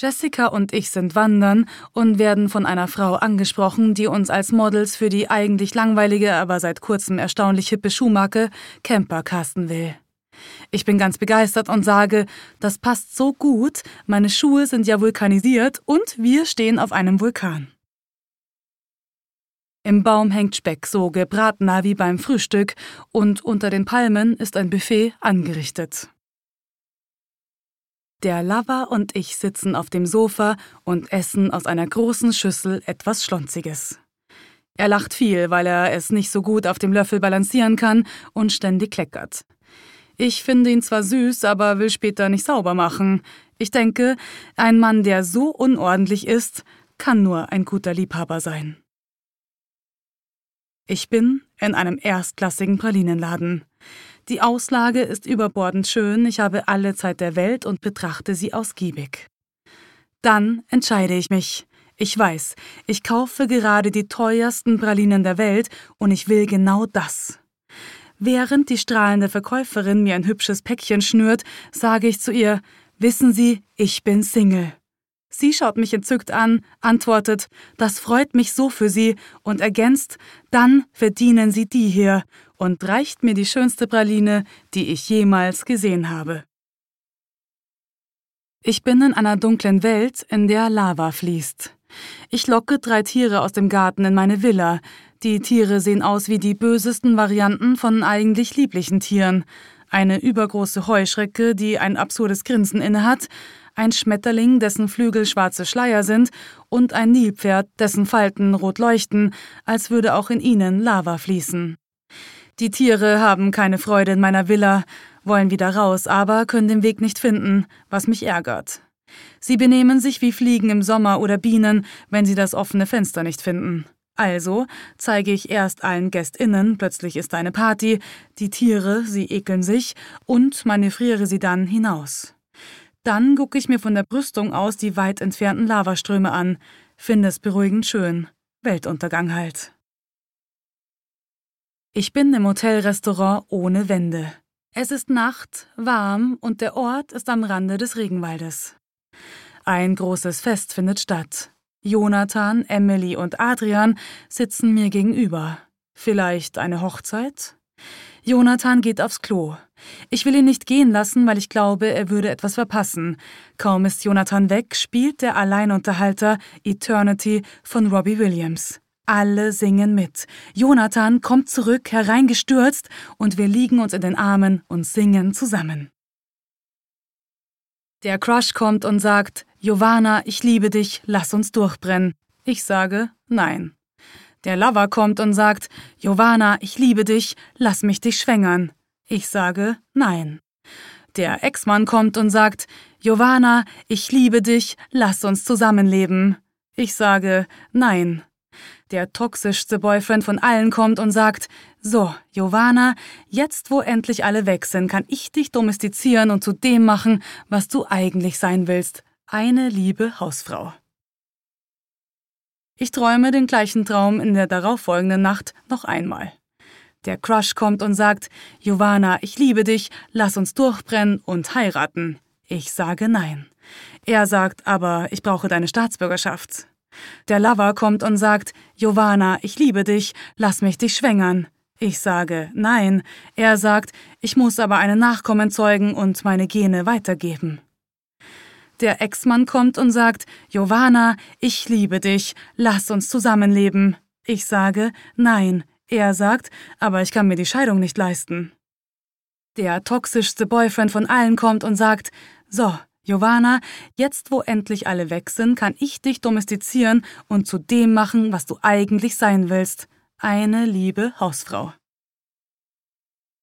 Jessica und ich sind wandern und werden von einer Frau angesprochen, die uns als Models für die eigentlich langweilige, aber seit kurzem erstaunlich hippe Schuhmarke Camper casten will. Ich bin ganz begeistert und sage, das passt so gut, meine Schuhe sind ja vulkanisiert und wir stehen auf einem Vulkan. Im Baum hängt Speck, so gebratener wie beim Frühstück, und unter den Palmen ist ein Buffet angerichtet. Der Lover und ich sitzen auf dem Sofa und essen aus einer großen Schüssel etwas Schlonziges. Er lacht viel, weil er es nicht so gut auf dem Löffel balancieren kann und ständig kleckert. Ich finde ihn zwar süß, aber will später nicht sauber machen. Ich denke, ein Mann, der so unordentlich ist, kann nur ein guter Liebhaber sein. Ich bin in einem erstklassigen Pralinenladen. Die Auslage ist überbordend schön, ich habe alle Zeit der Welt und betrachte sie ausgiebig. Dann entscheide ich mich. Ich weiß, ich kaufe gerade die teuersten Pralinen der Welt und ich will genau das. Während die strahlende Verkäuferin mir ein hübsches Päckchen schnürt, sage ich zu ihr, wissen Sie, ich bin Single. Sie schaut mich entzückt an, antwortet, das freut mich so für Sie und ergänzt, dann verdienen Sie die hier und reicht mir die schönste Praline, die ich jemals gesehen habe. Ich bin in einer dunklen Welt, in der Lava fließt. Ich locke 3 Tiere aus dem Garten in meine Villa. Die Tiere sehen aus wie die bösesten Varianten von eigentlich lieblichen Tieren. Eine übergroße Heuschrecke, die ein absurdes Grinsen innehat, ein Schmetterling, dessen Flügel schwarze Schleier sind, und ein Nilpferd, dessen Falten rot leuchten, als würde auch in ihnen Lava fließen. Die Tiere haben keine Freude in meiner Villa, wollen wieder raus, aber können den Weg nicht finden, was mich ärgert. Sie benehmen sich wie Fliegen im Sommer oder Bienen, wenn sie das offene Fenster nicht finden. Also zeige ich erst allen GästInnen, plötzlich ist eine Party, die Tiere, sie ekeln sich, und manövriere sie dann hinaus. Dann gucke ich mir von der Brüstung aus die weit entfernten Lavaströme an, finde es beruhigend schön. Weltuntergang halt. Ich bin im Hotelrestaurant ohne Wände. Es ist Nacht, warm und der Ort ist am Rande des Regenwaldes. Ein großes Fest findet statt. Jonathan, Emily und Adrian sitzen mir gegenüber. Vielleicht eine Hochzeit? Jonathan geht aufs Klo. Ich will ihn nicht gehen lassen, weil ich glaube, er würde etwas verpassen. Kaum ist Jonathan weg, spielt der Alleinunterhalter Eternity von Robbie Williams. Alle singen mit. Jonathan kommt zurück, hereingestürzt, und wir liegen uns in den Armen und singen zusammen. Der Crush kommt und sagt, Giovanna, ich liebe dich, lass uns durchbrennen. Ich sage, nein. Der Lover kommt und sagt, Giovanna, ich liebe dich, lass mich dich schwängern. Ich sage, nein. Der Ex-Mann kommt und sagt, Giovanna, ich liebe dich, lass uns zusammenleben. Ich sage, nein. Der toxischste Boyfriend von allen kommt und sagt, so, Giovanna, jetzt wo endlich alle weg sind, kann ich dich domestizieren und zu dem machen, was du eigentlich sein willst. Eine liebe Hausfrau. Ich träume den gleichen Traum in der darauffolgenden Nacht noch einmal. Der Crush kommt und sagt, Giovanna, ich liebe dich, lass uns durchbrennen und heiraten. Ich sage nein. Er sagt, aber ich brauche deine Staatsbürgerschaft. Der Lover kommt und sagt, Giovanna, ich liebe dich, lass mich dich schwängern. Ich sage nein. Er sagt, ich muss aber einen Nachkommen zeugen und meine Gene weitergeben. Der Ex-Mann kommt und sagt, Giovanna, ich liebe dich, lass uns zusammenleben. Ich sage, nein. Er sagt, aber ich kann mir die Scheidung nicht leisten. Der toxischste Boyfriend von allen kommt und sagt, so, Giovanna, jetzt wo endlich alle weg sind, kann ich dich domestizieren und zu dem machen, was du eigentlich sein willst. Eine liebe Hausfrau.